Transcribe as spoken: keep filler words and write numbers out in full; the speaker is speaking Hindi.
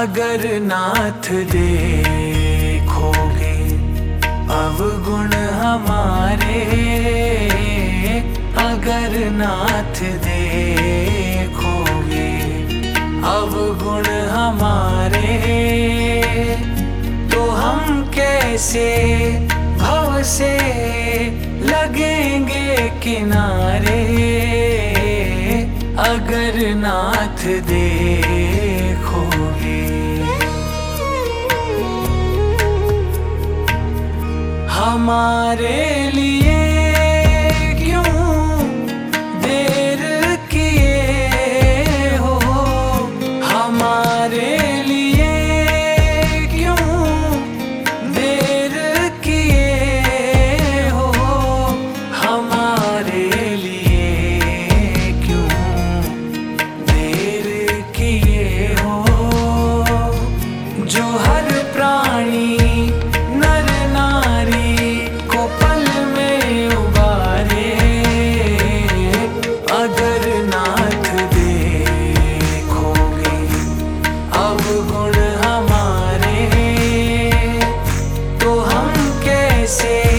अगर नाथ देखोगे अवगुण हमारे, अगर नाथ देखोगे अवगुण हमारे, तो हम कैसे भव से लगेंगे किनारे। अगर नाथ देखोगे हमारे लिए क्यों देर किए हो, हमारे लिए क्यों देर किए हो, हमारे लिए क्यों देर किए हो। जो हर प्राणी नर नारी को पल में उबारे, अगर नाथ देखोगे अवगुण हमारे, तो हम कैसे